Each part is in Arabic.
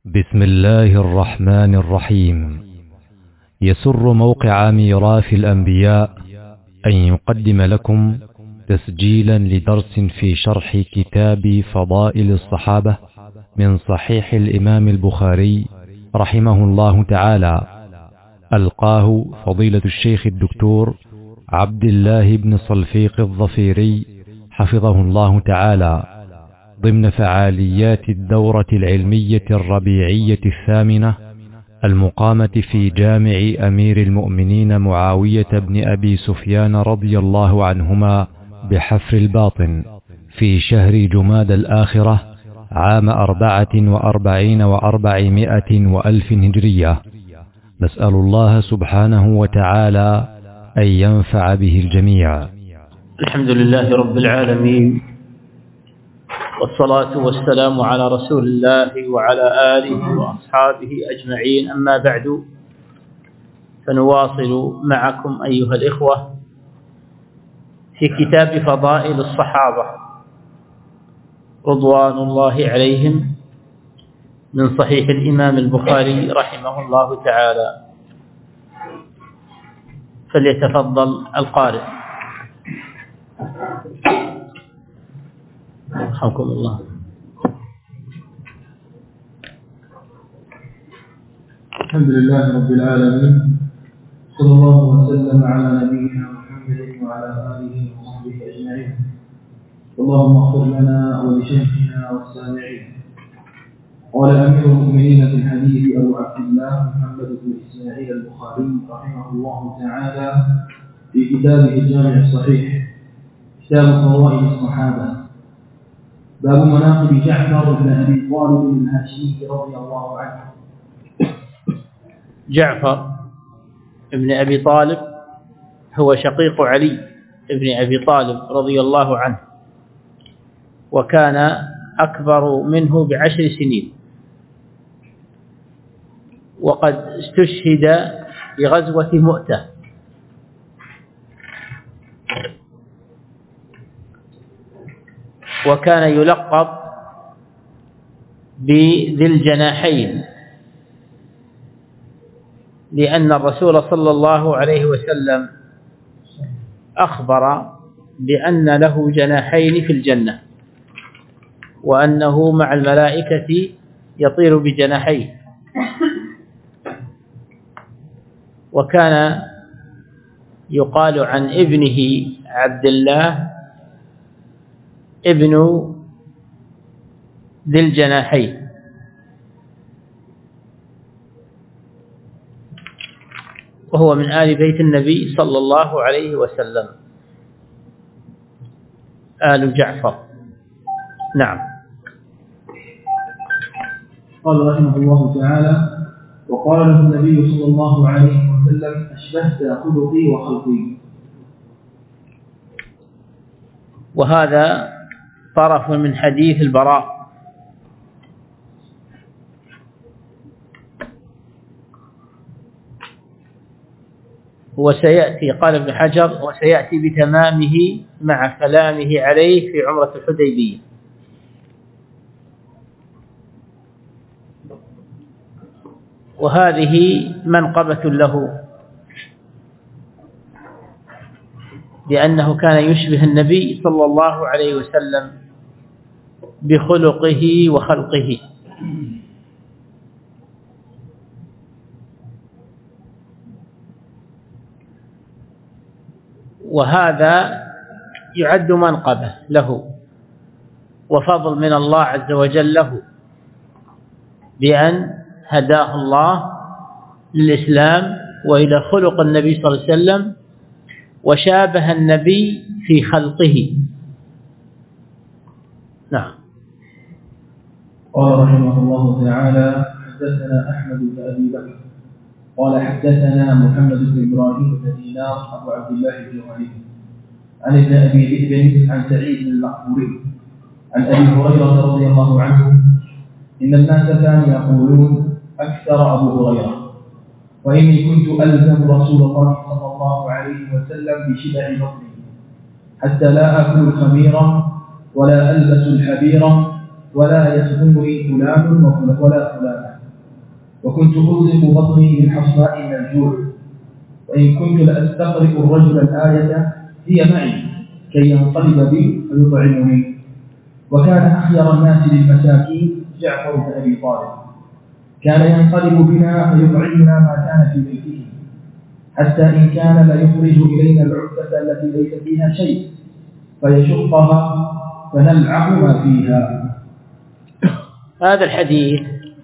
بسم الله الرحمن الرحيم. يسر موقع ميراث الأنبياء أن يقدم لكم تسجيلا لدرس في شرح كتاب فضائل الصحابة من صحيح الإمام البخاري رحمه الله تعالى، ألقاه فضيلة الشيخ الدكتور عبد الله بن صلفيق الظفيري حفظه الله تعالى ضمن فعاليات الدورة العلمية الربيعية الثامنة المقامة في جامع أمير المؤمنين معاوية بن أبي سفيان رضي الله عنهما بحفر الباطن في شهر جماد الآخرة عام 44 و400 وألف هجرية. نسأل الله سبحانه وتعالى أن ينفع به الجميع. الحمد لله رب العالمين، والصلاة والسلام على رسول الله وعلى آله وأصحابه أجمعين. أما بعد، فنواصل معكم أيها الإخوة في كتاب فضائل الصحابة رضوان الله عليهم من صحيح الإمام البخاري رحمه الله تعالى. فليتفضل القارئ. رحمكم الله. الحمد لله رب العالمين، صلى الله وسلم على نبينا محمد وعلى آله وصحبه أجمعين. اللهم اغفر لنا ولشيخنا والسامعين. قال أمير المؤمنين في الحديث أبو عبد الله محمد بن إسماعيل البخاري رحمه الله تعالى في كتابه الجامع الصحيح كتاب فضائل الصحابة، باب مناقب جعفر بن أبي طالب الهاشمي رضي الله عنه. جعفر بن أبي طالب هو شقيق علي بن أبي طالب رضي الله عنه، وكان أكبر منه ب10 سنين، وقد استشهد في غزوة مؤتة. وكان يلقب بذي الجناحين، لأن الرسول صلى الله عليه وسلم أخبر بأن له جناحين في الجنة، وأنه مع الملائكة يطير بجناحيه. وكان يقال عن ابنه عبد الله ابن ذي الجناحين. وهو من آل بيت النبي صلى الله عليه وسلم، آل جعفر. نعم. قال رحمه الله تعالى: وقال له النبي صلى الله عليه وسلم: أشبهت خلقي وخلقي. وهذا طرف من حديث البراء. وسيأتي، قال ابن حجر، وسيأتي بتمامه مع كلامه عليه في عمرة الحديبية. وهذه منقبة له، لأنه كان يشبه النبي صلى الله عليه وسلم بخلقه وخلقه. وهذا يعد منقبة له وفضل من الله عز وجل له، بأن هداه الله للإسلام وإلى خلق النبي صلى الله عليه وسلم، وشابه النبي في خلقه. نعم. قال رحمه الله تعالى: حدثنا أحمد بن أبي بكر قال حدثنا محمد بن إبراهيم بن دينار أبو عبد الله بن علي عن ابن أبي ذئب عن سعيد المقبوري عن أبي هريرة رضي الله عنه: إن الناس كانوا يقولون أكثر أبو هريرة، وإني كنت ألزم رسول الله صلى الله عليه وسلم بشبع بطني حتى لا أكل الخميرة ولا ألبس الحبيرة ولا يخدمني فلان ولا فلانة. وكنت أغلق بطني بالحصباء من الجوع، وإن كنت لأستقرئ الرجل الآية هي معي كي ينقلب بي فيطعمني. وكان أخير الناس للمساكين جعفر بن أبي طالب، كان ينقلب بنا فيطعمنا ما كان في بيته، حتى إن كان لا يخرج إلينا العكة التي ليس فيها شيء فيشقها فنلعق ما فيها. هذا الحديث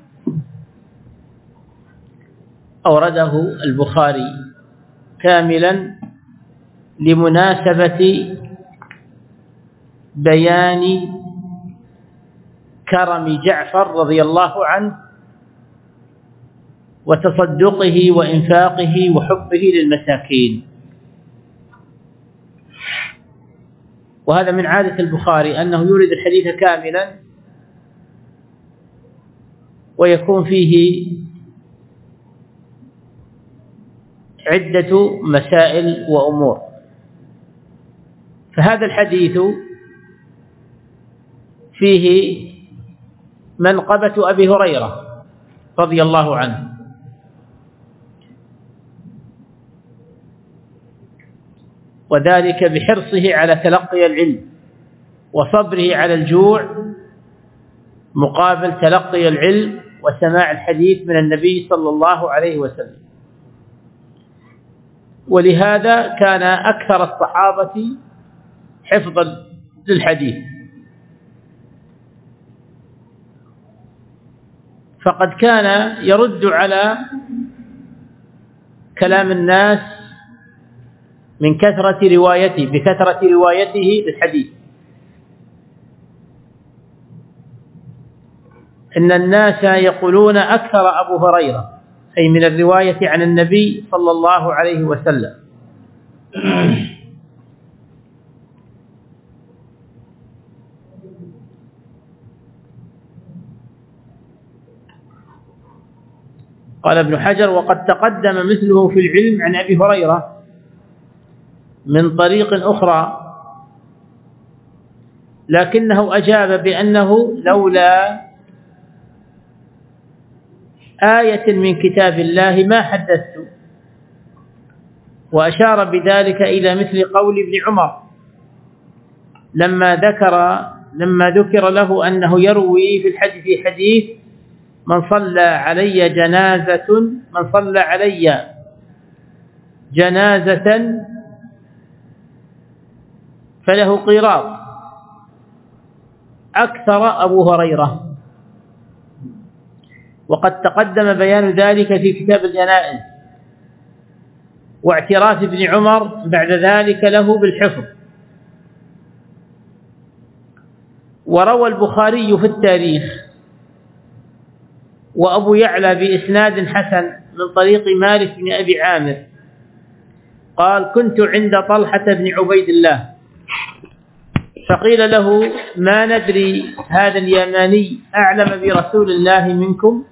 أورده البخاري كاملا لمناسبة بيان كرم جعفر رضي الله عنه وتصدقه وإنفاقه وحبه للمساكين. وهذا من عادة البخاري أنه يورد الحديث كاملا ويكون فيه عدة مسائل وأمور. فهذا الحديث فيه منقبة أبي هريرة رضي الله عنه، وذلك بحرصه على تلقي العلم وصبره على الجوع مقابل تلقي العلم وسماع الحديث من النبي صلى الله عليه وسلم. ولهذا كان أكثر الصحابة حفظا للحديث، فقد كان يرد على كلام الناس من بكثرة روايته للحديث. إن الناس يقولون أكثر أبو هريرة، أي من الرواية عن النبي صلى الله عليه وسلم. قال ابن حجر: وقد تقدم مثله في العلم عن أبي هريرة من طريق أخرى، لكنه أجاب بأنه لولا آية من كتاب الله ما حدثت، وأشار بذلك إلى مثل قول ابن عمر لما ذكر له أنه يروي في حديث: من صلى علي جنازة فله قيراط أكثر أبو هريرة. وقد تقدم بيان ذلك في كتاب الجنائز، واعتراف ابن عمر بعد ذلك له بالحفظ. وروى البخاري في التاريخ وأبو يعلى بإسناد حسن من طريق مالك بن أبي عامر قال: كنت عند طلحة بن عبيد الله فقيل له: ما ندري هذا اليماني أعلم برسول الله منكم،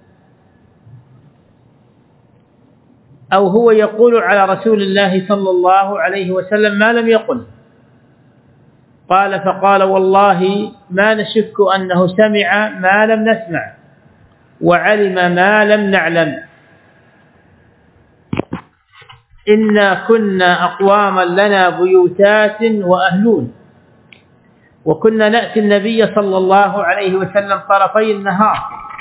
أو هو يقول على رسول الله صلى الله عليه وسلم ما لم يقل. فقال: والله ما نشك أنه سمع ما لم نسمع وعلم ما لم نعلم. إنا كنا أقواما لنا بيوتات وأهلون، وكنا نأتي النبي صلى الله عليه وسلم طرفي النهار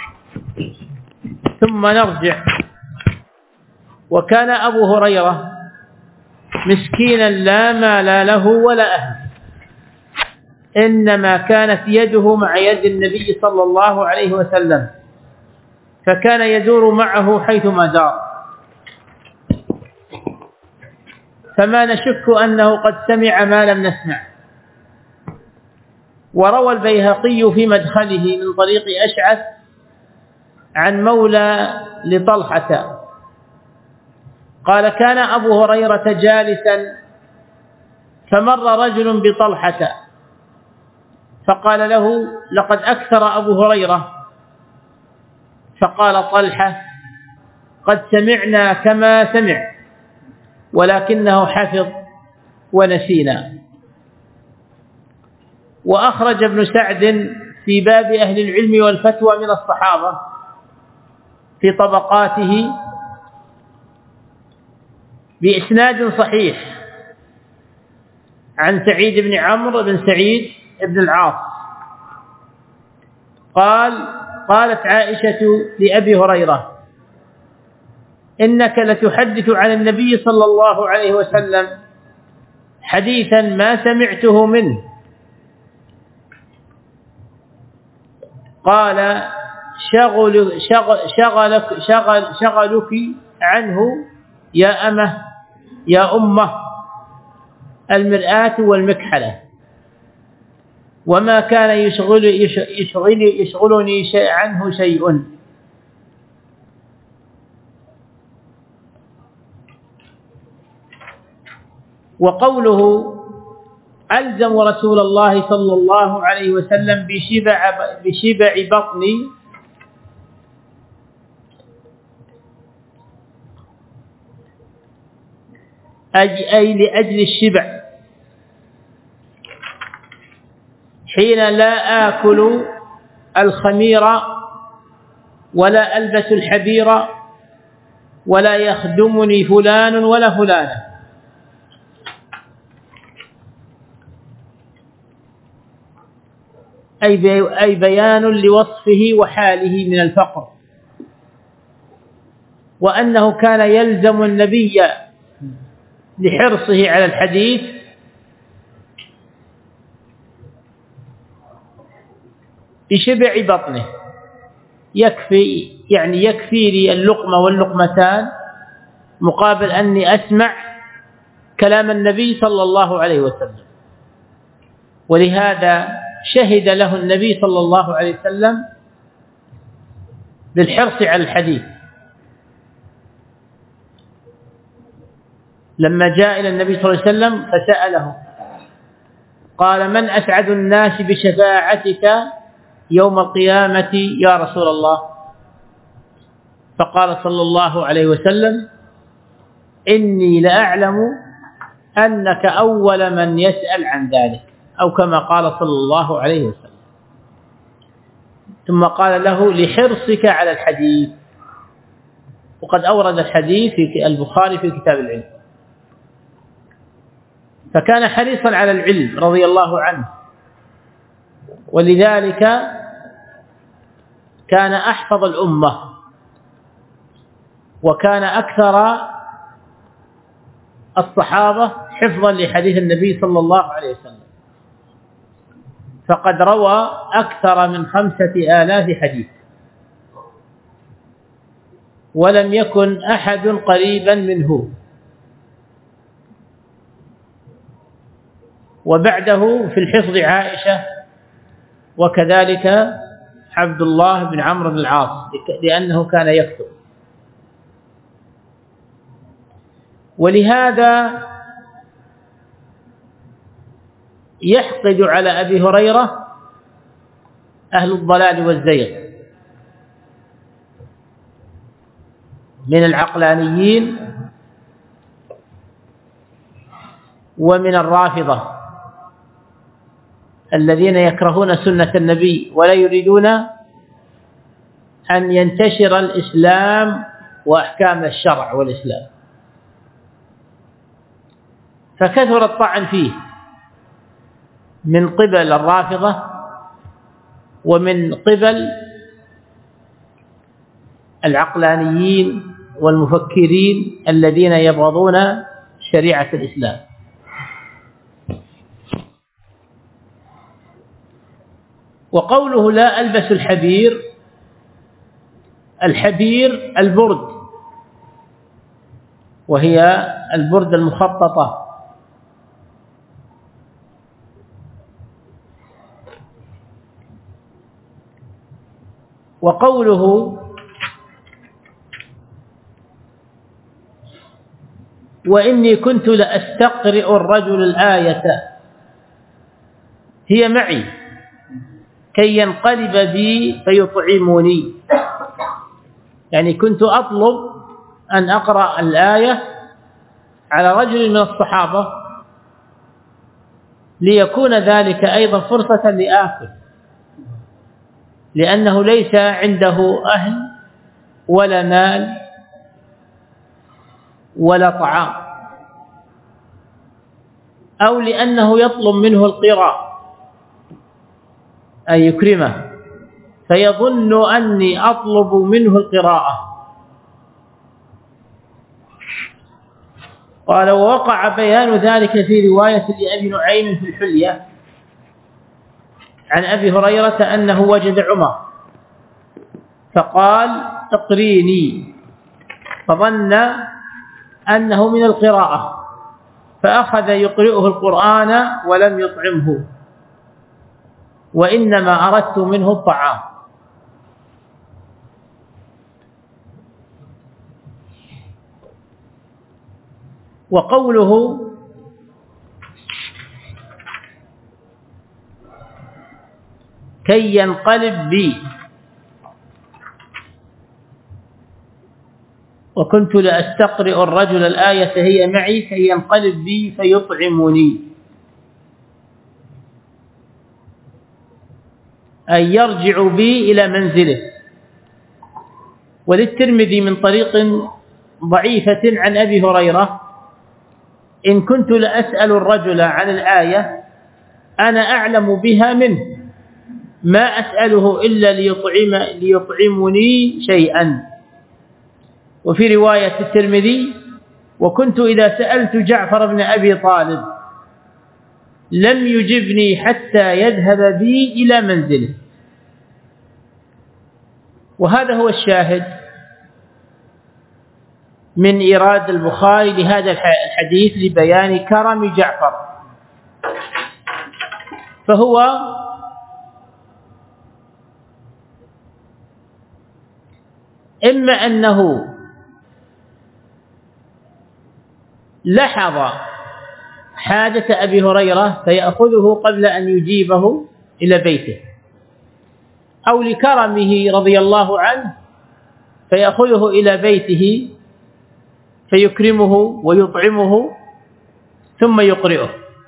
ثم نرجع. وكان أبو هريرة مسكينا لا مال له ولا أهل، إنما كانت يده مع يد النبي صلى الله عليه وسلم، فكان يدور معه حيثما دار، فما نشك أنه قد سمع ما لم نسمع. وروى البيهقي في مدخله من طريق أشعث عن مولى لطلحة قال: كان أبو هريرة جالسا فمر رجل بطلحة فقال له: لقد أكثر أبو هريرة. فقال طلحة: قد سمعنا كما سمع، ولكنه حفظ ونسينا. وأخرج ابن سعد في باب أهل العلم والفتوى من الصحابة في طبقاته بإسناد صحيح عن سعيد بن عمرو بن سعيد بن العاص قالت عائشة لأبي هريرة: إنك لتحدث عن النبي صلى الله عليه وسلم حديثا ما سمعته منه. قال: شغلك عنه يا أمه المرآة والمكحلة، وما كان يشغلني عنه شيء. وقوله: ألزم رسول الله صلى الله عليه وسلم بشبع بطني، أي لأجل الشبع، حين لا آكل الخمير ولا ألبس الحبير ولا يخدمني فلان ولا فلانة. أي بيان لوصفه وحاله من الفقر، وأنه كان يلزم النبي لحرصه على الحديث بشبع بطنه، يكفي لي اللقمة واللقمتان مقابل أني أسمع كلام النبي صلى الله عليه وسلم. ولهذا شهد له النبي صلى الله عليه وسلم بالحرص على الحديث، لما جاء إلى النبي صلى الله عليه وسلم فسأله قال: من أسعد الناس بشفاعتك يوم القيامة يا رسول الله؟ فقال صلى الله عليه وسلم: إني لأعلم أنك أول من يسأل عن ذلك، أو كما قال صلى الله عليه وسلم. ثم قال له: لحرصك على الحديث. وقد أورد الحديث في البخاري في كتاب العلم. فكان حريصا على العلم رضي الله عنه، ولذلك كان أحفظ الأمة، وكان أكثر الصحابة حفظا لحديث النبي صلى الله عليه وسلم، فقد روى أكثر من 5000 حديث، ولم يكن أحد قريبا منه. وبعده في الحفظ عائشة، وكذلك عبد الله بن عمرو بن العاص، لأنه كان يكتب. ولهذا يحقد على أبي هريرة أهل الضلال والزيغ من العقلانيين ومن الرافضة الذين يكرهون سنة النبي ولا يريدون أن ينتشر الإسلام وأحكام الشرع والإسلام، فكثر الطعن فيه من قبل الرافضة ومن قبل العقلانيين والمفكرين الذين يبغضون شريعة الإسلام. وقوله لا ألبس الحبير، الحبير البرد، وهي البرد المخططة، وقوله وإني كنت لأستقرئ الرجل الآية هي معي كي ينقلب بي فيطعمني، يعني كنت أطلب أن أقرأ الآية على رجل من الصحابة ليكون ذلك أيضا فرصة لآكل، لأنه ليس عنده أهل ولا مال ولا طعام، أو لأنه يطلب منه القراء أي يكرمه فيظن أني أطلب منه القراءة. قال: ووقع بيان ذلك في رواية لأبي نعيم في الحلية عن أبي هريرة أنه وجد عمر فقال: اقريني، فظن أنه من القراءة فأخذ يقرئه القرآن ولم يطعمه، وإنما أردت منه الطعام. وقوله كي ينقلب بي، وكنت لأستقرئ الرجل الآية هي معي كي ينقلب بي فيطعمني، أي يرجع بي إلى منزله. وللترمذي من طريق ضعيفة عن أبي هريرة: إن كنت لأسأل الرجل عن الآية أنا أعلم بها منه، ما أسأله إلا ليطعمني شيئا. وفي رواية الترمذي: وكنت إذا سألت جعفر بن أبي طالب لم يجبني حتى يذهب بي إلى منزله. وهذا هو الشاهد من إيراد البخاري لهذا الحديث لبيان كرم جعفر، فهو إما أنه لحظ حاجة أبي هريرة فيأخذه قبل أن يجيبه إلى بيته، أو لكرمه رضي الله عنه فيأخذه إلى بيته فيكرمه ويطعمه ثم يقرئه.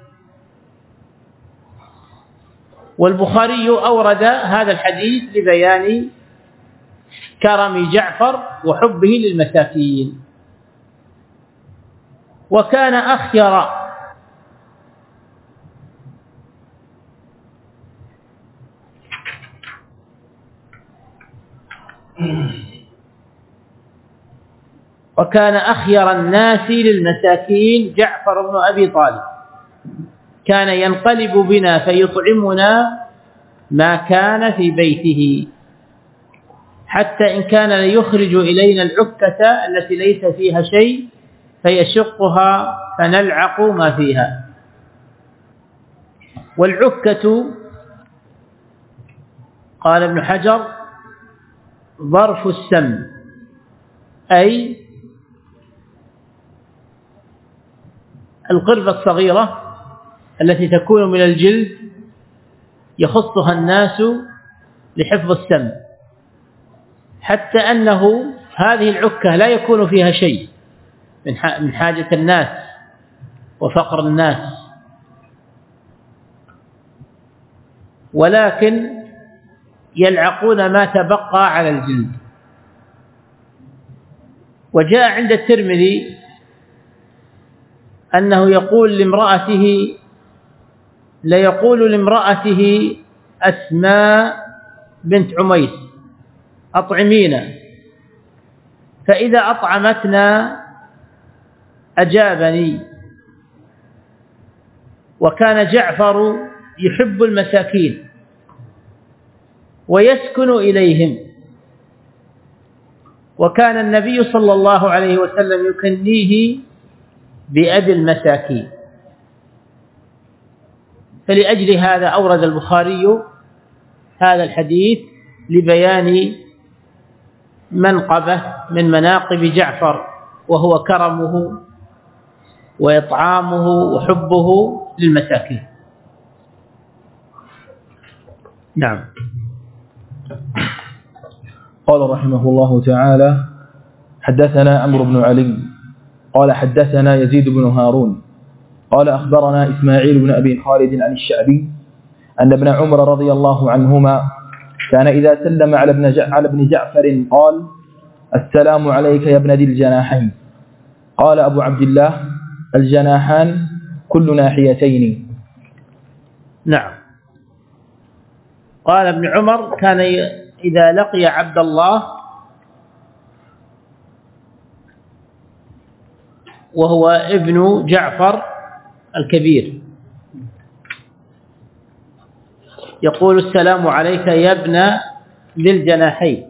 والبخاري أورد هذا الحديث لبيان كرم جعفر وحبه للمساكين. وكان أخير الناس للمساكين جعفر بن أبي طالب، كان ينقلب بنا فيطعمنا ما كان في بيته، حتى إن كان ليخرج إلينا العكة التي ليس فيها شيء فيشقها فنلعق ما فيها. والعكة قال ابن حجر ظرف السم، أي القربة الصغيرة التي تكون من الجلد يخصها الناس لحفظ السم، حتى أنه هذه العكة لا يكون فيها شيء من حاجة الناس وفقر الناس، ولكن يلعقون ما تبقى على الجلد. وجاء عند الترمذي أنه يقول لامرأته أسماء بنت عميس أطعمينا، فإذا أطعمتنا أجابني. وكان جعفر يحب المساكين ويسكن إليهم، وكان النبي صلى الله عليه وسلم يكنيه بأبي المساكين. فلأجل هذا أورد البخاري هذا الحديث لبيان منقبة من مناقب جعفر، وهو كرمه وإطعامه وحبه للمساكين. نعم. قال رحمه الله تعالى: حدثنا عمرو بن علي قال حدثنا يزيد بن هارون قال أخبرنا إسماعيل بن أبي خالد عن الشعبي أن ابن عمر رضي الله عنهما كان إذا سلم على ابن جعفر قال: السلام عليك يا ابن ذي الجناحين. قال أبو عبد الله: الجناحان كل ناحيتين. نعم. قال ابن عمر: كان إذا لقي عبد الله وهو ابن جعفر الكبير يقول: السلام عليك يا ابن ذي الجناحين.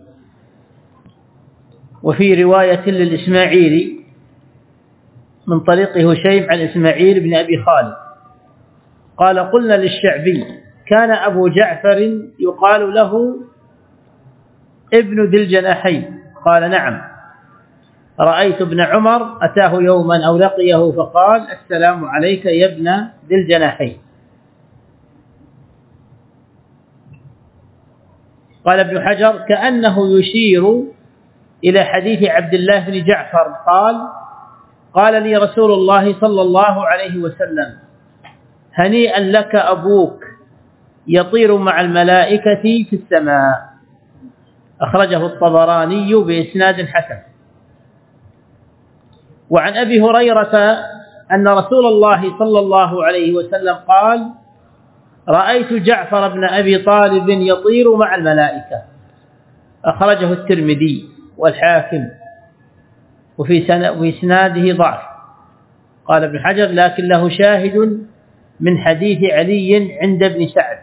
وفي رواية للإسماعيلي من طريق هشيم عن إسماعيل بن أبي خالد قال: قلنا للشعبي: كان أبو جعفر يقال له ابن ذي الجناحين؟ قال: نعم، رأيت ابن عمر أتاه يوما أو لقيه فقال: السلام عليك يا ابن ذي الجناحين. قال ابن حجر: كأنه يشير إلى حديث عبد الله بن جعفر قال لي رسول الله صلى الله عليه وسلم: هنيئا لك أبوك يطير مع الملائكة في السماء. أخرجه الطبراني بإسناد حسن. وعن أبي هريرة أن رسول الله صلى الله عليه وسلم قال: رأيت جعفر بن أبي طالب يطير مع الملائكة. أخرجه الترمذي والحاكم، وفي إسناده ضعف. قال ابن حجر: لكن له شاهد من حديث علي عند ابن سعد.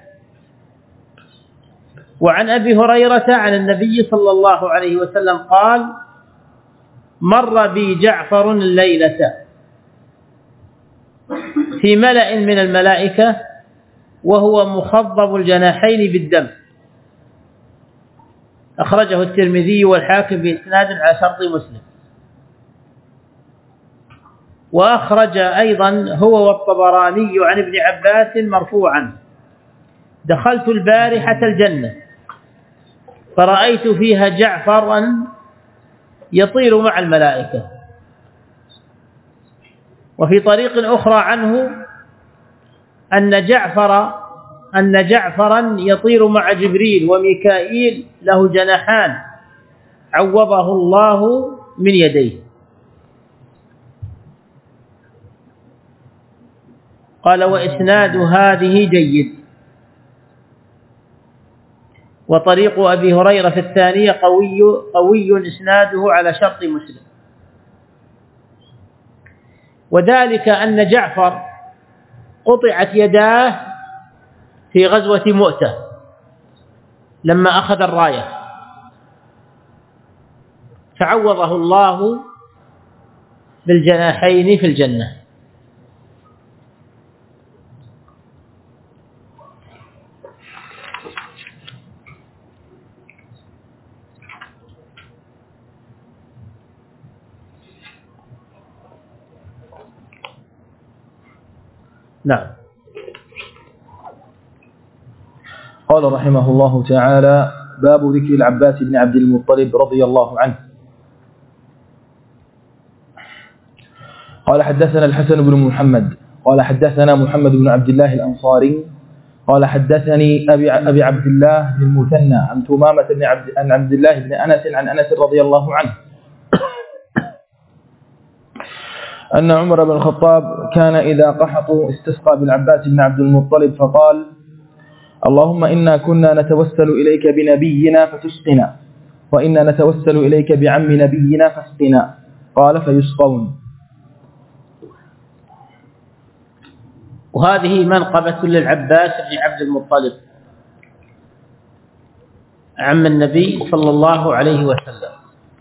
وعن أبي هريرة عن النبي صلى الله عليه وسلم قال: مر بي جعفر الليلة في ملأ من الملائكة وهو مخضب الجناحين بالدم. أخرجه الترمذي والحاكم بإسناد على شرط مسلم. وأخرج أيضا هو والطبراني عن ابن عباس مرفوعا: دخلت البارحة الجنة فرأيت فيها جعفرا يطير مع الملائكة. وفي طريق أخرى عنه أن جعفرا يطير مع جبريل وميكائيل له جناحان عوضه الله من يديه. قال: وإسناد هذه جيد. وطريق أبي هريرة في الثانية قوي إسناده على شرط مسلم. وذلك أن جعفر قطعت يداه في غزوة مؤتة لما أخذ الراية، فعوضه الله بالجناحين في الجنة. نعم. قال رحمه الله تعالى: باب ذكر العباس بن عبد المطلب رضي الله عنه. قال: حدثنا الحسن بن محمد قال: حدثنا محمد بن عبد الله الأنصاري قال: حدثني أبي عبد الله بن المثنى عن ثمامة عن عبد الله بن أنس عن أنس رضي الله عنه أن عمر بن الخطاب كان إذا قحطوا استسقى بالعباس بن عبد المطلب فقال: اللهم إنا كنا نتوسل إليك بنبينا فتسقنا، وإنا نتوسل إليك بعم نبينا فاسقنا. قال: فيسقون. وهذه منقبة للعباس بن عبد المطلب عم النبي صلى الله عليه وسلم.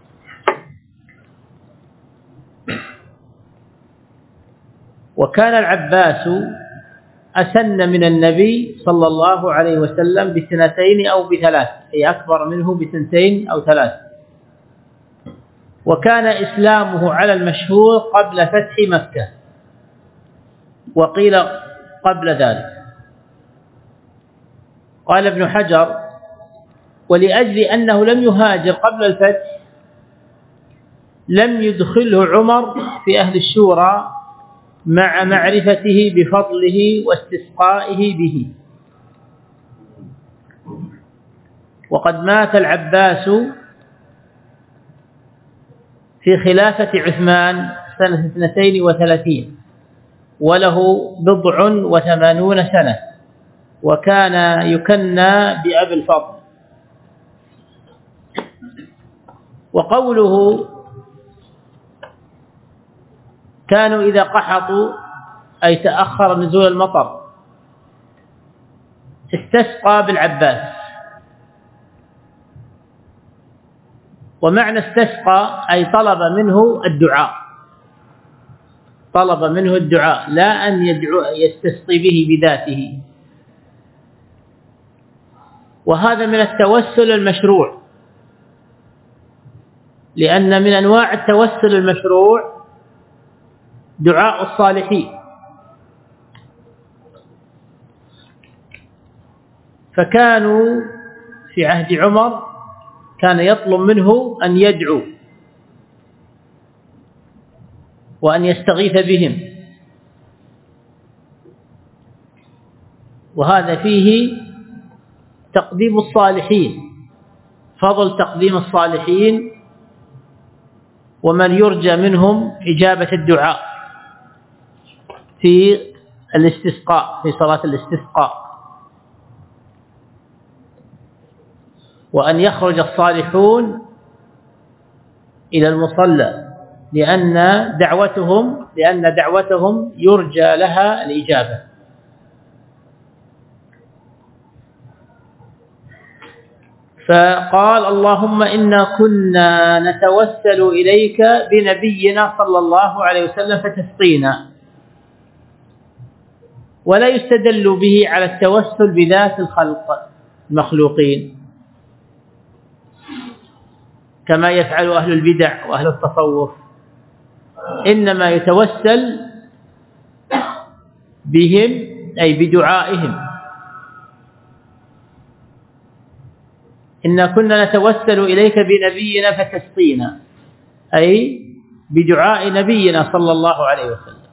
وكان العباس أسن من النبي صلى الله عليه وسلم بسنتين أو بثلاث، أي أكبر منه بسنتين أو ثلاث. وكان إسلامه على المشهور قبل فتح مكة، وقيل قبل ذلك. قال ابن حجر: ولأجل أنه لم يهاجر قبل الفتح لم يدخله عمر في أهل الشورى مع معرفته بفضله واستسقائه به. وقد مات العباس في خلافة عثمان سنة 32 وله 89 سنة، وكان يكنى بأبي الفضل. وقوله كانوا إذا قحطوا أي تأخر نزول المطر استسقى بالعباس. ومعنى استسقى أي طلب منه الدعاء، طلب منه الدعاء لا أن يستسقي به بذاته. وهذا من التوسل المشروع، لأن من أنواع التوسل المشروع دعاء الصالحين. فكانوا في عهد عمر كان يطلب منه أن يدعو وأن يستغيث بهم، وهذا فيه تقديم الصالحين، فضل تقديم الصالحين ومن يرجى منهم إجابة الدعاء في الاستسقاء، في صلاة الاستسقاء. وأن يخرج الصالحون إلى المصلى لأن دعوتهم يرجى لها الإجابة. فقال اللهم إنا كنا نتوسل إليك بنبينا صلى الله عليه وسلم فتسقينا. ولا يستدل به على التوسل بذات الخلق المخلوقين كما يفعل أهل البدع وأهل التصوف، إنما يتوسل بهم أي بدعائهم. إنا كنا نتوسل إليك بنبينا فتسقينا أي بدعاء نبينا صلى الله عليه وسلم.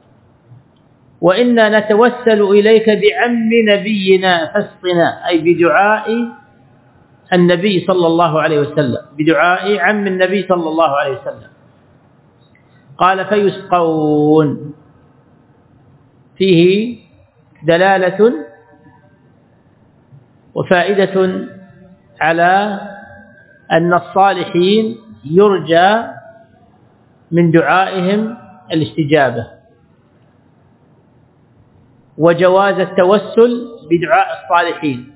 وإنا نتوسل إليك بعم نبينا فاسقنا أي بدعاء النبي صلى الله عليه وسلم، بدعاء عم النبي صلى الله عليه وسلم. قال فيسقون، فيه دلالة وفائدة على أن الصالحين يرجى من دعائهم الاستجابة، وجواز التوسل بدعاء الصالحين.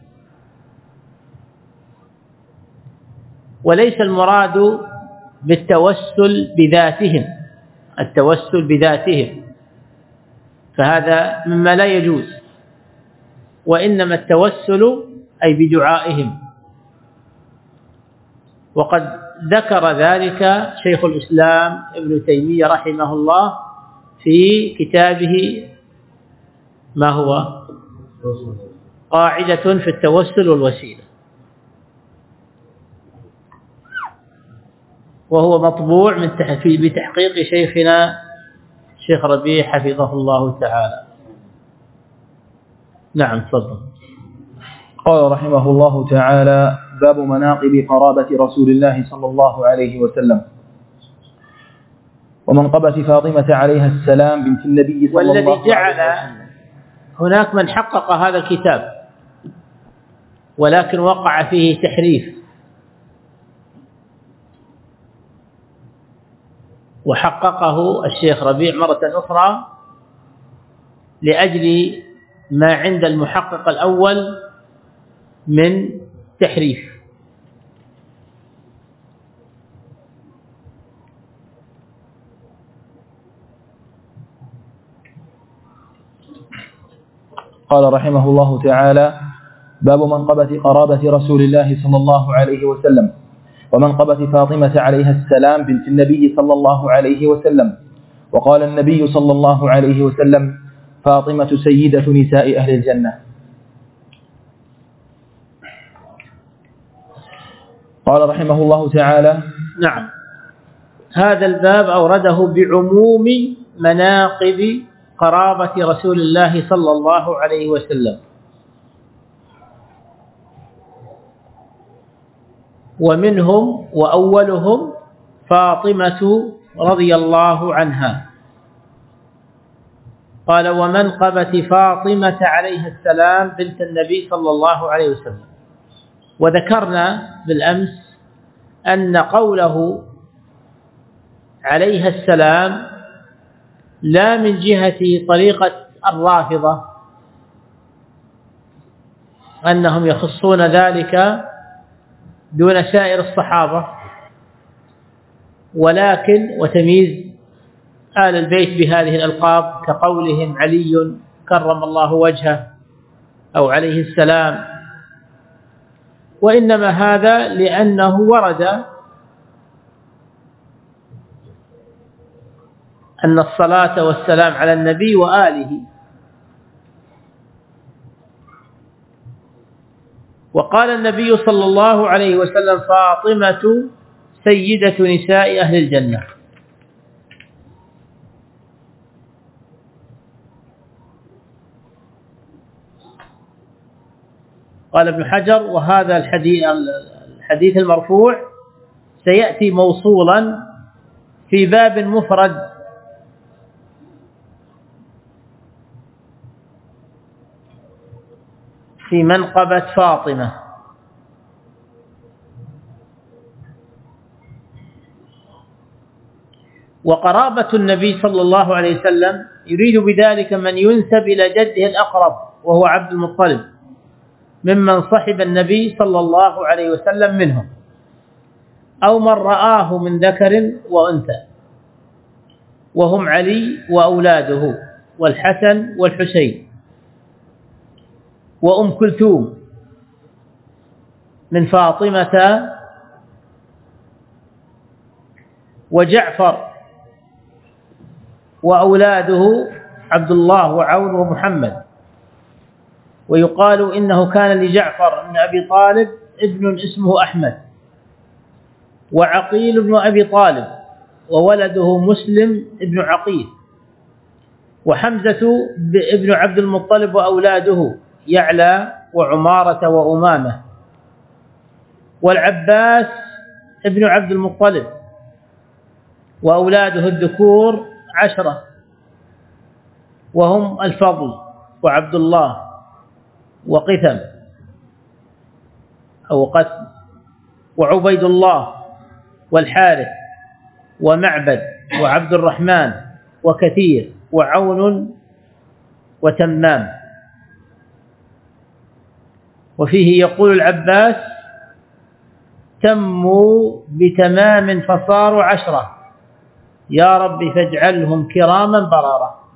وليس المراد بالتوسل بذاتهم، التوسل بذاتهم فهذا مما لا يجوز، وإنما التوسل أي بدعائهم. وقد ذكر ذلك شيخ الإسلام ابن تيمية رحمه الله في كتابه ما هو قاعدة في التوسل والوسيلة، وهو مطبوع بتحقيق شيخنا الشيخ ربيع حفظه الله تعالى. نعم تفضل. قال رحمه الله تعالى: باب مناقب قرابة رسول الله صلى الله عليه وسلم ومنقبة فاطمة عليها السلام بنت النبي صلى الله عليه وسلم. والذي جعل هناك من حقق هذا الكتاب ولكن وقع فيه تحريف، وحققه الشيخ ربيع مرة أخرى لأجل ما عند المحقق الأول من تحريف. قال رحمه الله تعالى: باب منقبة قرابة رسول الله صلى الله عليه وسلم ومنقبة فاطمة عليها السلام بنت النبي صلى الله عليه وسلم. وقال النبي صلى الله عليه وسلم: فاطمة سيدة نساء أهل الجنة. قال رحمه الله تعالى: نعم، هذا الباب أورده بعموم مناقب قرابة رسول الله صلى الله عليه وسلم، ومنهم وأولهم فاطمة رضي الله عنها. قال: ومنقبة فاطمة عليها السلام بنت النبي صلى الله عليه وسلم. وذكرنا بالأمس أن قوله عليها السلام لا من جهة طريقة الرافضة أنهم يخصون ذلك دون سائر الصحابة، ولكن وتمييز آل البيت بهذه الألقاب كقولهم علي كرم الله وجهه أو عليه السلام، وإنما هذا لأنه ورد أن الصلاة والسلام على النبي وآله. وقال النبي صلى الله عليه وسلم: فاطمة سيدة نساء أهل الجنة. قال ابن حجر: وهذا الحديث المرفوع سيأتي موصولا في باب مفرد في منقبة فاطمة. وقرابة النبي صلى الله عليه وسلم يريد بذلك من ينسب إلى جده الأقرب وهو عبد المطلب، ممن صحب النبي صلى الله عليه وسلم منهم، أو من رآه من ذكر وأنثى، وهم علي وأولاده والحسن والحسين وأم كلثوم من فاطمة وجعفر وأولاده عبد الله وعون ومحمد. ويقال إنه كان لجعفر بن أبي طالب ابن اسمه أحمد، وعقيل بن أبي طالب، وولده مسلم ابن عقيل، وحمزة ابن عبد المطلب وأولاده يعلى وعمارة وأمامة، والعباس ابن عبد المطلب وأولاده الذكور 10، وهم الفضل وعبد الله وقثم أو قثم وعبيد الله والحارث ومعبد وعبد الرحمن وكثير وعون وتمام. وفيه يقول العباس: تموا بتمام فصاروا 10، يا رب فاجعلهم كراما برارا.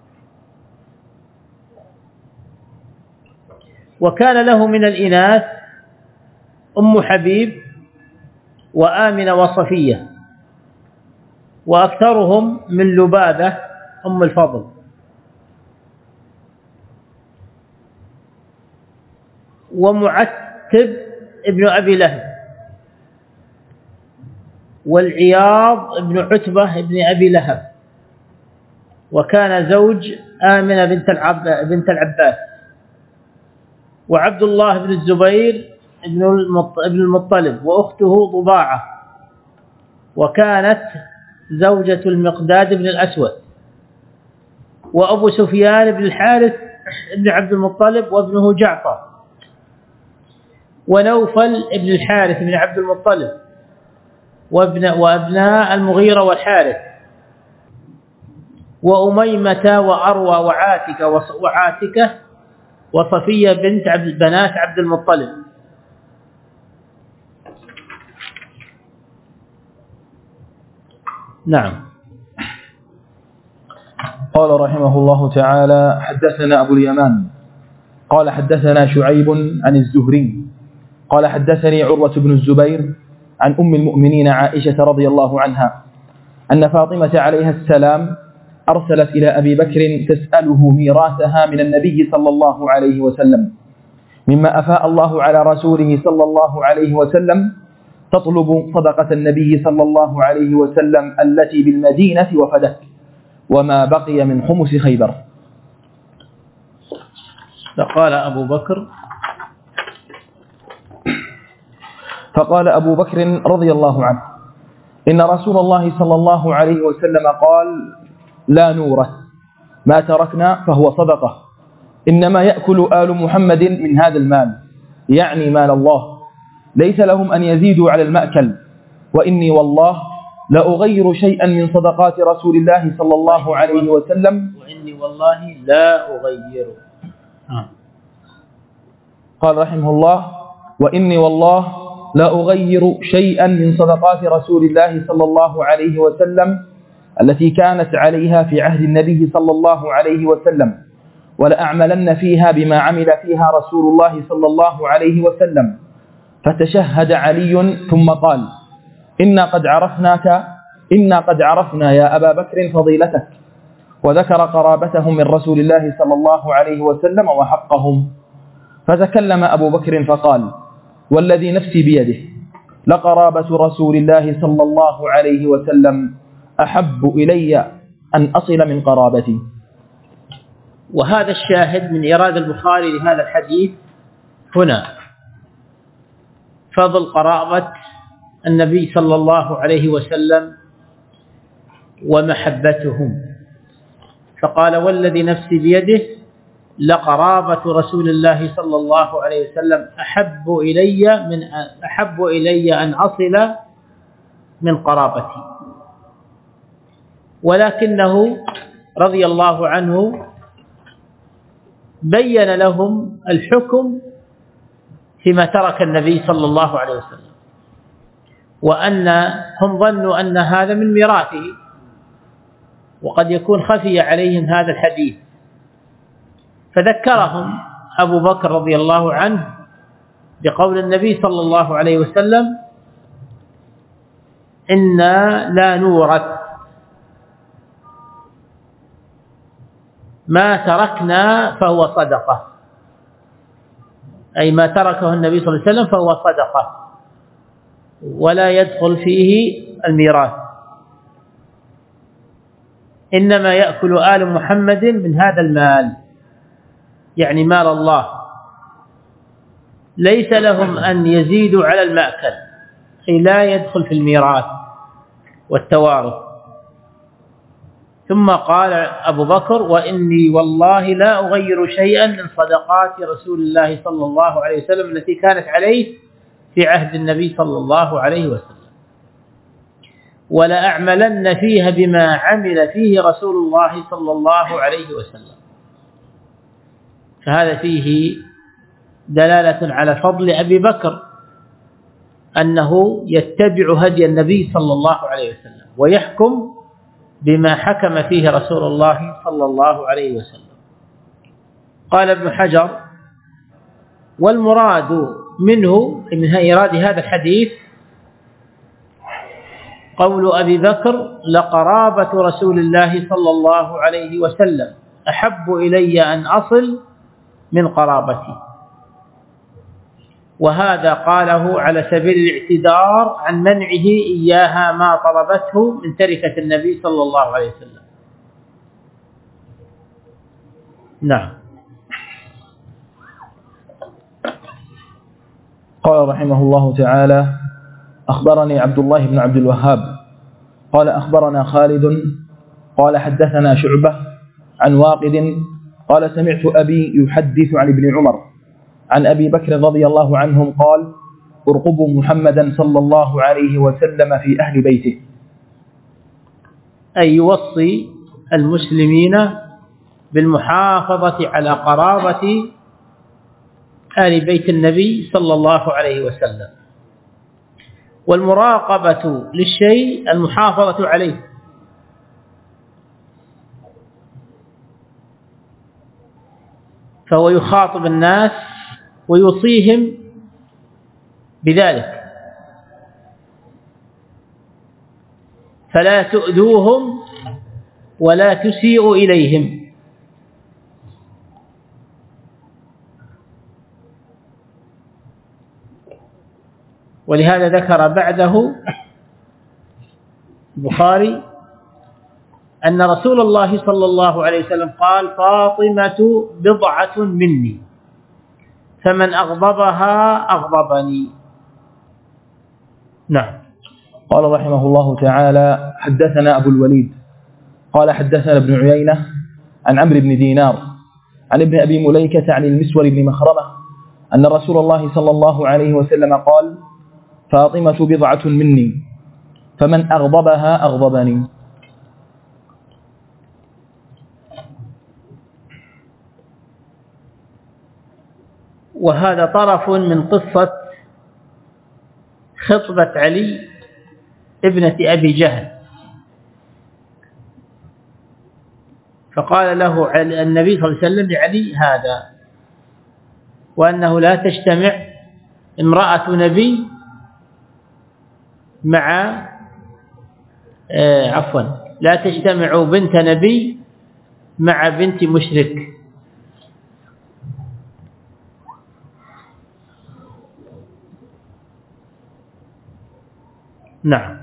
وكان له من الإناث أم حبيب وآمنة وصفية، وأكثرهم من لبابة أم الفضل. ومعتب ابن أبي لهب، والعياض ابن عتبة ابن أبي لهب، وكان زوج آمنة بنت العباس. وعبد الله بن الزبير ابن المطلب، وأخته ضباعة، وكانت زوجة المقداد بن الأسود. وأبو سفيان بن الحارث بن عبد المطلب وابنه جعفر، ونوفل بن الحارث بن عبد المطلب وأبناء المغيرة والحارث، وأميمة وأروى وعاتكة وصفية بنات عبد المطلب. نعم. قال رحمه الله تعالى: حدثنا أبو اليمان قال حدثنا شعيب عن الزهري قال حدثني عروة بن الزبير عن أم المؤمنين عائشة رضي الله عنها أن فاطمة عليها السلام أرسلت إلى أبي بكر تسأله ميراثها من النبي صلى الله عليه وسلم مما أفاء الله على رسوله صلى الله عليه وسلم، تطلب صدقة النبي صلى الله عليه وسلم التي بالمدينة وفدك وما بقي من خمس خيبر. فقال أبو بكر رضي الله عنه: إن رسول الله صلى الله عليه وسلم قال: لا نورث، ما تركنا فهو صدقة، إنما يأكل آل محمد من هذا المال، يعني مال الله، ليس لهم أن يزيدوا على المأكل، وإني والله لأغير شيئا من صدقات رسول الله صلى الله عليه وسلم، وإني والله لا أغير. قال رحمه الله: وإني والله لا أغير شيئا من صدقات رسول الله صلى الله عليه وسلم التي كانت عليها في عهد النبي صلى الله عليه وسلم، ولأعملن فيها بما عمل فيها رسول الله صلى الله عليه وسلم. فتشهد علي ثم قال: إنا قد عرفنا يا أبا بكر فضيلتك، وذكر قرابتهم من رسول الله صلى الله عليه وسلم وحقهم. فتكلم أبو بكر فقال: والذي نفسي بيده لقرابة رسول الله صلى الله عليه وسلم أحب إلي أن أصل من قرابتي. وهذا الشاهد من إيراد البخاري لهذا الحديث هنا فضل قرابة النبي صلى الله عليه وسلم ومحبتهم، فقال: والذي نفسي بيده لقرابة رسول الله صلى الله عليه وسلم أحب إلي أن أصل من قرابتي. ولكنه رضي الله عنه بين لهم الحكم فيما ترك النبي صلى الله عليه وسلم، وأنهم ظنوا أن هذا من ميراثه، وقد يكون خفي عليهم هذا الحديث، فذكرهم أبو بكر رضي الله عنه بقول النبي صلى الله عليه وسلم: إنا لا نورث، ما تركنا فهو صدقة، أي ما تركه النبي صلى الله عليه وسلم فهو صدقة ولا يدخل فيه الميراث، إنما يأكل آل محمد من هذا المال، يعني مال الله، ليس لهم أن يزيدوا على المأكل، أي لا يدخل في الميراث والتوارث. ثم قال أبو بكر: وإني والله لا أغير شيئا من صدقات رسول الله صلى الله عليه وسلم التي كانت عليه في عهد النبي صلى الله عليه وسلم، ولأعملن فيها بما عمل فيه رسول الله صلى الله عليه وسلم. فهذا فيه دلالة على فضل أبي بكر، أنه يتبع هدي النبي صلى الله عليه وسلم ويحكم بما حكم فيه رسول الله صلى الله عليه وسلم. قال ابن حجر: والمراد منه من إيراد هذا الحديث قول أبي بكر: لقرابة رسول الله صلى الله عليه وسلم أحب إلي أن أصل من قرابتي. وهذا قاله على سبيل الاعتذار عن منعه إياها ما طلبته من تركة النبي صلى الله عليه وسلم. نعم. قال رحمه الله تعالى: أخبرني عبد الله بن عبد الوهاب قال أخبرنا خالد قال حدثنا شعبة عن واقد قال: سمعت أبي يحدث عن ابن عمر عن أبي بكر رضي الله عنهم قال: ارقبوا محمدا صلى الله عليه وسلم في أهل بيته، أي يوصي المسلمين بالمحافظة على قرابة آل بيت النبي صلى الله عليه وسلم. والمراقبة للشيء المحافظة عليه، فهو يخاطب الناس ويوصيهم بذلك، فلا تؤذوهم ولا تسيئوا إليهم. ولهذا ذكر بعده البخاري أن رسول الله صلى الله عليه وسلم قال: فاطمة بضعة مني، فمن أغضبها أغضبني. نعم. قال رحمه الله تعالى: حدثنا أبو الوليد قال حدثنا ابن عيينة عن عمرو بن دينار عن ابن أبي مليكة عن المسور بن مخرمة أن رسول الله صلى الله عليه وسلم قال: فاطمة بضعة مني، فمن أغضبها أغضبني. وهذا طرف من قصة خطبة علي ابنة أبي جهل. فقال له النبي صلى الله عليه وسلم لعلي هذا، وأنه لا تجتمع امرأة نبي مع لا تجتمع بنت نبي مع بنت مشرك. نعم.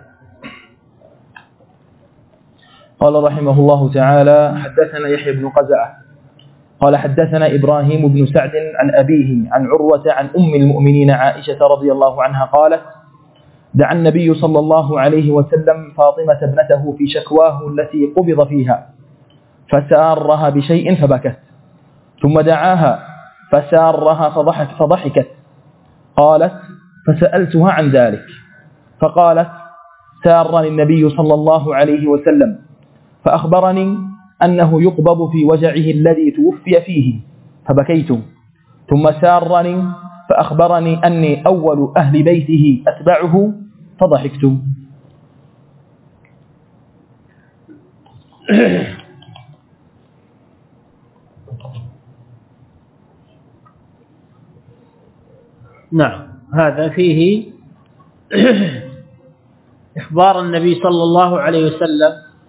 قال رحمه الله تعالى: حدثنا يحيى بن قزعة قال حدثنا إبراهيم بن سعد عن أبيه عن عروة عن أم المؤمنين عائشة رضي الله عنها قالت: دعا النبي صلى الله عليه وسلم فاطمة ابنته في شكواه التي قبض فيها، فسارها بشيء فبكت، ثم دعاها فسارها فضحكت. قالت: فسألتها عن ذلك فقالت: سارني النبي صلى الله عليه وسلم فأخبرني أنه يقبض في وجعه الذي توفي فيه فبكيت، ثم سارني فأخبرني أني أول أهل بيته أتبعه فضحكت. نعم. هذا فيه إخبار النبي صلى الله عليه وسلم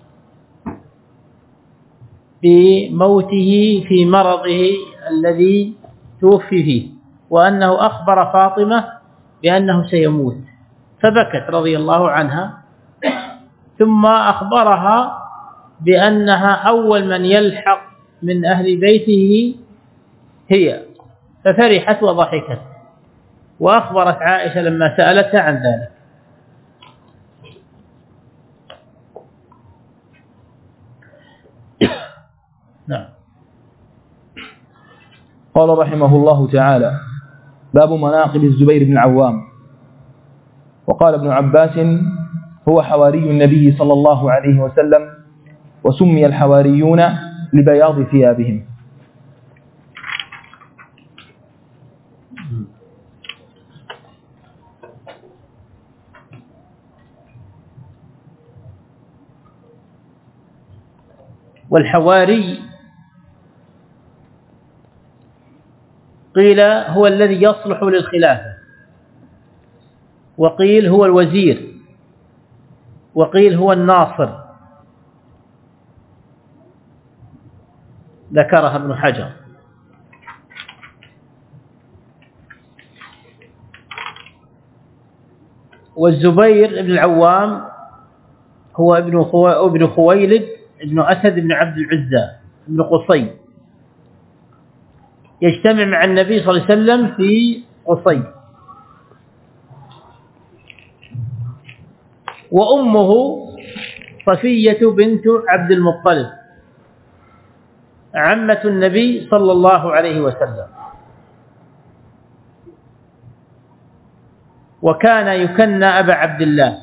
بموته في مرضه الذي توفي فيه، وأنه أخبر فاطمة بأنه سيموت فبكت رضي الله عنها، ثم أخبرها بأنها أول من يلحق من أهل بيته هي، ففرحت وضحكت، وأخبرت عائشة لما سألتها عن ذلك. نعم. قال رحمه الله تعالى: باب مناقب الزبير بن العوام. وقال ابن عباس: هو حواري النبي صلى الله عليه وسلم، وسمي الحواريون لبياض ثيابهم. والحواري قيل هو الذي يصلح للخلافة، وقيل هو الوزير، وقيل هو الناصر، ذكرها ابن حجر. والزبير بن العوام هو ابن خويلد ابن أسد بن عبد العزى بن قصي، يجتمع مع النبي صلى الله عليه وسلم في قصي. وأمه صفية بنت عبد المطلب عمة النبي صلى الله عليه وسلم، وكان يكنى أبا عبد الله،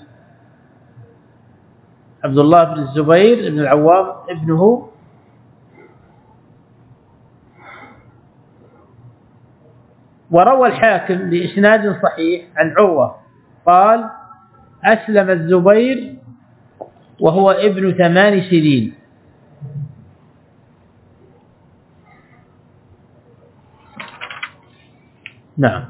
عبد الله بن الزبير بن العوام ابنه. وروى الحاكم بإسناد صحيح عن عروة قال: أسلم الزبير وهو ابن 8 سنين. نعم.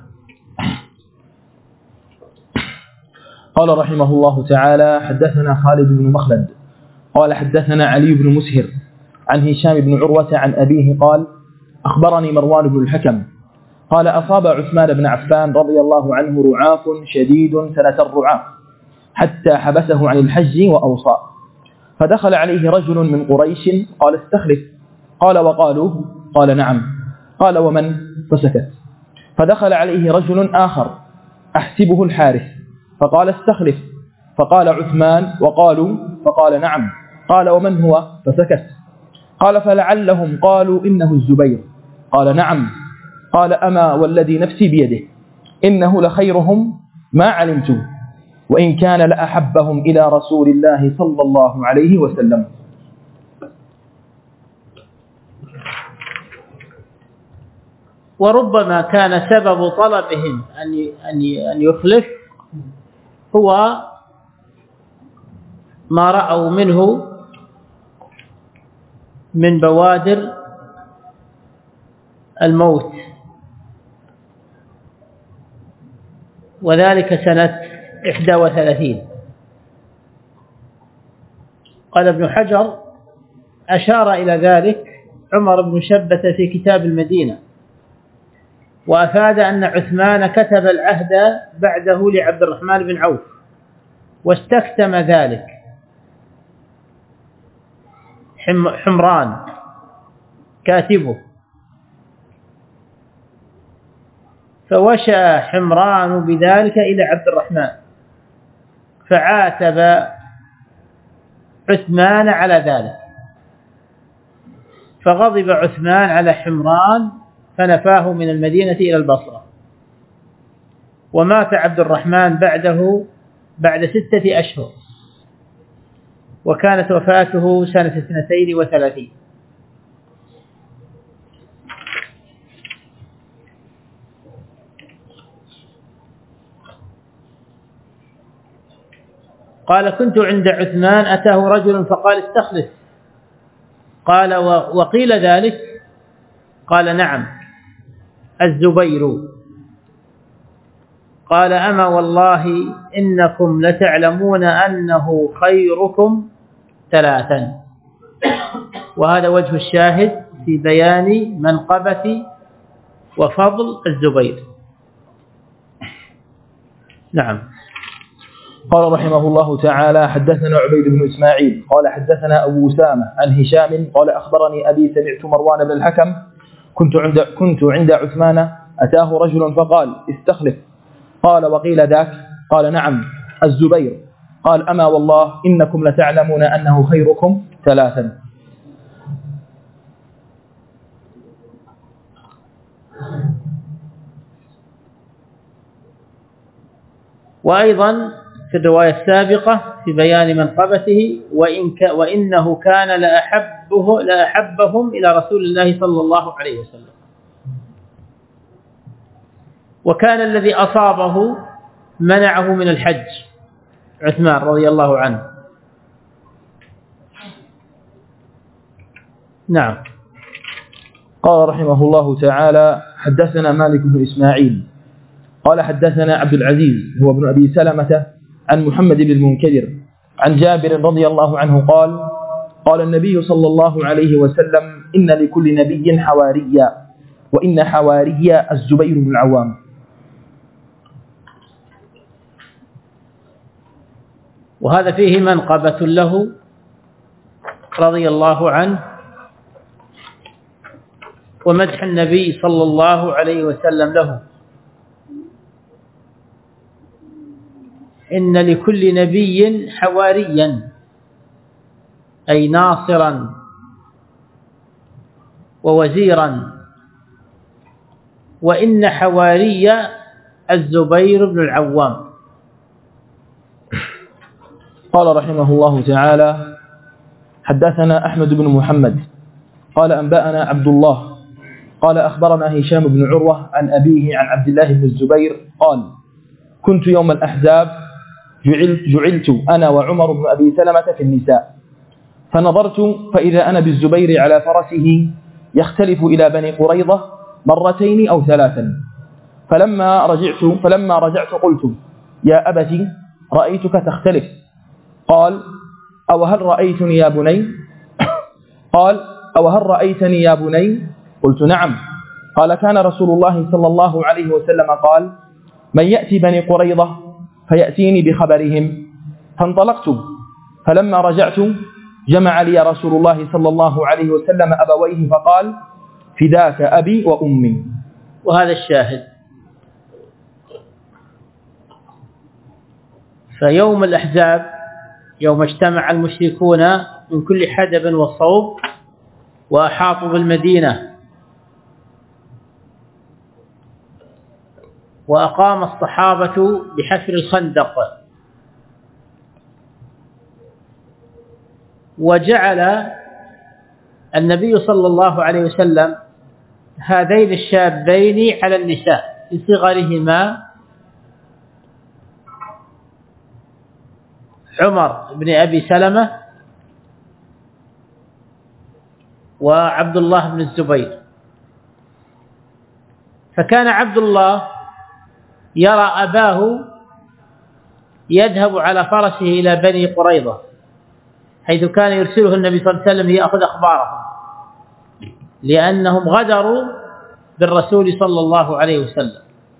قال رحمه الله تعالى: حدثنا خالد بن مخلد قال حدثنا علي بن مسهر عن هشام بن عروة عن أبيه قال: أخبرني مروان بن الحكم قال: أصاب عثمان بن عفان رضي الله عنه رعاف شديد سنة الرعاف حتى حبسه عن الحج وأوصى، فدخل عليه رجل من قريش قال: استخلف. قال: وقالوا؟ قال: نعم. قال: ومن؟ فسكت. فدخل عليه رجل آخر أحسبه الحارث فقال: استخلف. فقال عثمان وقالوا، فقال نعم. قال ومن هو؟ فسكت. قال فلعلهم قالوا إنه الزبير. قال نعم. قال أما والذي نفسي بيده إنه لخيرهم ما علمت، وإن كان لأحبهم إلى رسول الله صلى الله عليه وسلم. وربما كان سبب طلبهم أن يخلف هو ما رأوا منه من بوادر الموت، وذلك سنة 31. قال ابن حجر أشار إلى ذلك عمر بن شبة في كتاب المدينة، وأفاد أن عثمان كتب العهد بعده لعبد الرحمن بن عوف، واستكتم ذلك حمران كاتبه، فوشى حمران بذلك إلى عبد الرحمن فعاتب عثمان على ذلك، فغضب عثمان على حمران فنفاه من المدينة إلى البصرة، ومات عبد الرحمن بعده بعد 6 أشهر، وكانت وفاته سنة 32. قال كنت عند عثمان أتاه رجل فقال استخلف. قال وقيل ذلك؟ قال نعم الزبير. قال أما والله إنكم لتعلمون أنه خيركم 3. وهذا وجه الشاهد في بيان منقبة وفضل الزبير. نعم. قال رحمه الله تعالى حدثنا عبيد بن إسماعيل قال حدثنا أبو أسامة عن هشام قال أخبرني أبي سمعت مروان بن الحكم كنت عند عثمان أتاه رجل فقال استخلف. قال وقيل ذاك؟ قال نعم الزبير. قال أما والله إنكم لتعلمون أنه خيركم 3. وأيضا في الرواية السابقة في بيان منقبته وإنه كان لأحبهم إلى رسول الله صلى الله عليه وسلم، وكان الذي أصابه منعه من الحج عثمان رضي الله عنه. نعم. قال رحمه الله تعالى حدثنا مالك بن إسماعيل قال حدثنا عبد العزيز هو ابن أبي سلمة عن محمد بن المنكدر عن جابر رضي الله عنه قال قال النبي صلى الله عليه وسلم إن لكل نبي حواريا، وإن حواري الزبير بن العوام. وهذا فيه منقبة له رضي الله عنه ومدح النبي صلى الله عليه وسلم له. إن لكل نبي حواريا أي ناصرا ووزيرا، وإن حواري الزبير بن العوام. قال رحمه الله تعالى حدثنا أحمد بن محمد قال أنبأنا عبد الله قال أخبرنا هشام بن عروة عن أبيه عن عبد الله بن الزبير قال كنت يوم الأحزاب جعلت أنا وعمر بن أبي سلمة في النساء، فنظرت فإذا أنا بالزبير على فرسه يختلف إلى بني قريظة 2 أو 3. فلما رجعت قلت يا أبتي رأيتك تختلف. قال أوهل رأيتني يا بني؟ قال أوهل رأيتني يا بني؟ قلت نعم. قال كان رسول الله صلى الله عليه وسلم قال من يأتي بني قريظة فيأتيني بخبرهم. فانطلقت، فلما رجعت جمع لي رسول الله صلى الله عليه وسلم أبويه فقال فداك أبي وأمي. وهذا الشاهد. فيوم الأحزاب يوم اجتمع المشركون من كل حدب وصوب وأحاطوا بالمدينة، وأقام الصحابة بحفر الخندق، وجعل النبي صلى الله عليه وسلم هذين الشابين على النساء لصغرهما، عمر بن أبي سلمة وعبد الله بن الزبير. فكان عبد الله يرى أباه يذهب على فرسه إلى بني قريظة، حيث كان يرسله النبي صلى الله عليه وسلم ليأخذ أخبارهم، لأنهم غدروا بالرسول صلى الله عليه وسلم.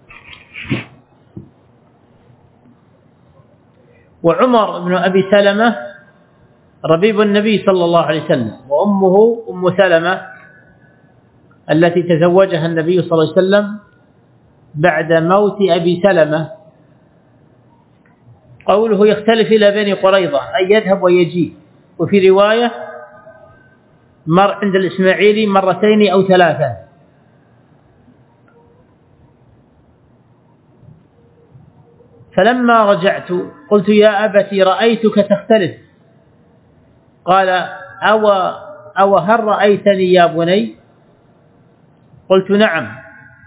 وعمر بن أبي سلمة ربيب النبي صلى الله عليه وسلم، وأمه أم سلمة التي تزوجها النبي صلى الله عليه وسلم بعد موت أبي سلمة. قوله يختلف إلى بني قريظة أي يذهب ويجيء، وفي رواية مر عند الإسماعيلي مرتين أو ثلاثا. فلما رجعت قلت يا أبتي رأيتك تختلف. قال أو هل رأيتني يا بني؟ قلت نعم.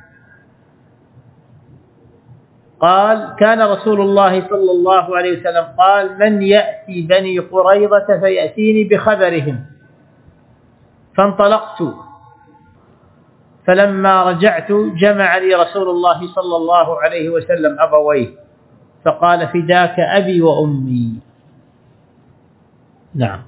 قال كان رسول الله صلى الله عليه وسلم قال من يأتي بني قريظة فيأتيني بخبرهم. فانطلقت، فلما رجعت جمع لي رسول الله صلى الله عليه وسلم أبويه فقال فداك أبي وأمي. نعم.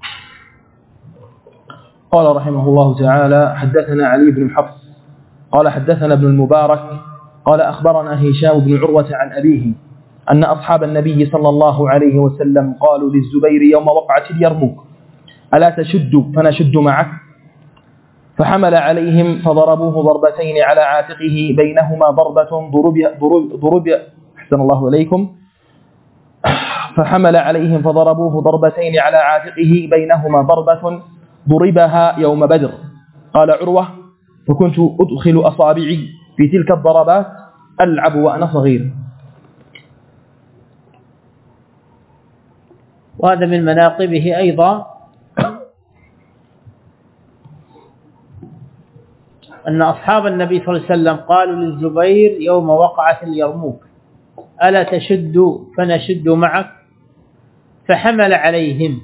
قال رحمه الله تعالى حدثنا علي بن حفص قال حدثنا ابن المبارك قال أخبرنا هشام بن عروة عن أبيه أن أصحاب النبي صلى الله عليه وسلم قالوا للزبير يوم وقعة اليرموك ألا تشد فنشد معك؟ فحمل عليهم فضربوه ضربتين على عاتقه بينهما ضرب أحسن الله إليكم. فحمل عليهم فضربوه ضربتين على عاتقه بينهما ضربة ضربها يوم بدر. قال عروة فكنت أدخل أصابعي في تلك الضربات ألعب وأنا صغير. وهذا من مناقبه أيضا أن أصحاب النبي صلى الله عليه وسلم قالوا للزبير يوم وقعة اليرموك ألا تشد فنشد معك؟ فحمل عليهم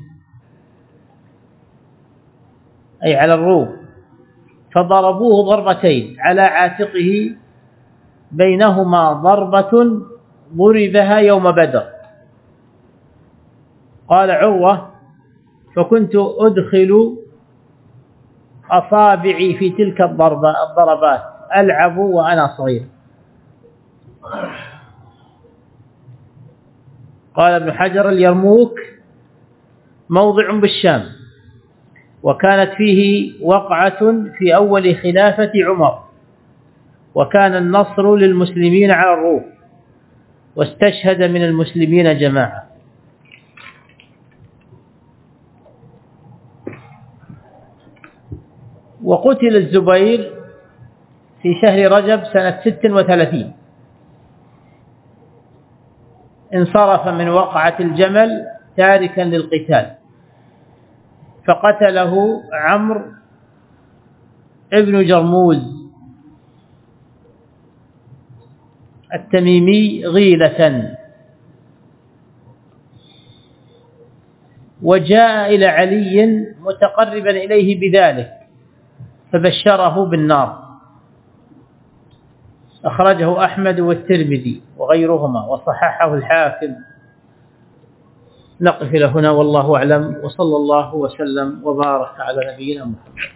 أي على الروم فضربوه ضربتين على عاتقه بينهما ضربة ضربها يوم بدر. قال عروة فكنت أدخل أصابعي في تلك الضربات ألعب وأنا صغير. قال ابن حجر اليرموك موضع بالشام، وكانت فيه وقعة في أول خلافة عمر، وكان النصر للمسلمين على الروم، واستشهد من المسلمين جماعة. وقتل الزبير في شهر رجب سنة 36، انصرف من وقعة الجمل تاركا للقتال، فقتله عمرو ابن جرموز التميمي غيلة، وجاء إلى علي متقربا إليه بذلك فبشره بالنار. أخرجه أحمد والترمذي وغيرهما وصححه الحاكم. نقف إلى هنا والله أعلم، وصلى الله وسلم وبارك على نبينا محمد.